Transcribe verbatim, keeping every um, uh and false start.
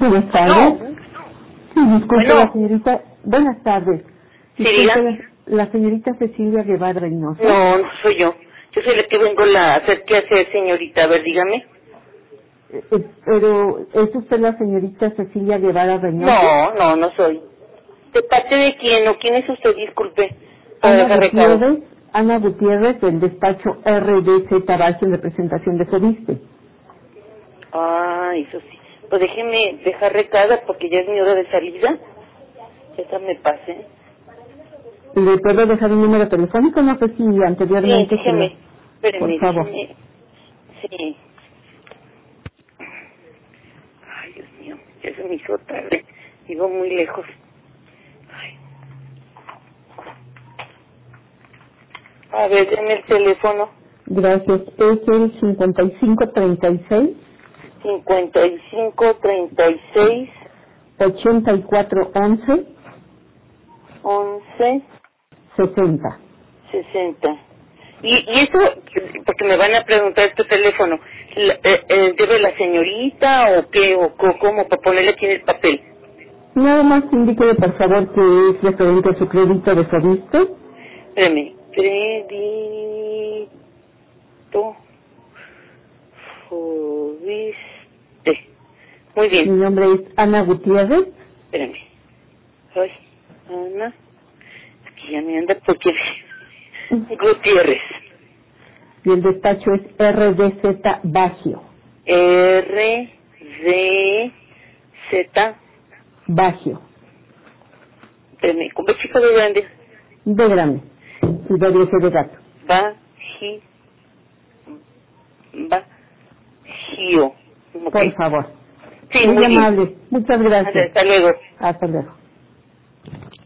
Buenas tardes. No. Sí, disculpe Bueno. la señorita. Buenas tardes. Sí, Disculpe diga. la, la señorita Cecilia Guevara Reynoso. No, no soy yo. Yo soy la que vengo a hacer qué hacer, señorita. A ver, dígame. Eh, eh, pero, ¿es usted la señorita Cecilia Guevara Reynoso? No, no, no soy. ¿De parte de quién o quién es usted? Disculpe. Para Ana dejar recado. Gutiérrez, Ana Gutiérrez del despacho R D Z Bajo en representación de Fobiste. Ah, eso sí. Pues déjeme dejar recado porque ya es mi hora de salida. Esa me pase. ¿Le puedo dejar un número telefónico? No sé si Sí, anteriormente se lo... déjeme. Espéreme, Por favor. déjeme. Sí. Ay, Dios mío. Ya se me hizo tarde. Vivo muy lejos. Ay. A ver, denme el teléfono. Gracias. Es el cincuenta y cinco treinta y seis cincuenta y cinco, treinta y seis, ochenta y cuatro once once, sesenta. sesenta. Y, y eso, porque me van a preguntar este teléfono, la- eh, eh, ¿debe la señorita o qué, o co- cómo, para ponerle aquí en el papel? Nada más indíquele por favor que es referente a su crédito de Fobiste. Espérame, crédito, Fobiste. Muy Mi bien, nombre es Ana Gutiérrez. espérame. Ay, Ana, es que ya me anda porque... Gutiérrez. Y el despacho es R D Z Bajo. R, D, Z, Bajo. espérame, con B chico de grande, De grande. Y doble C de gato. Baji, Bajío. Ok. Por favor. Sí, Muy muy bien. amable. Muchas gracias. Hasta luego. Hasta luego.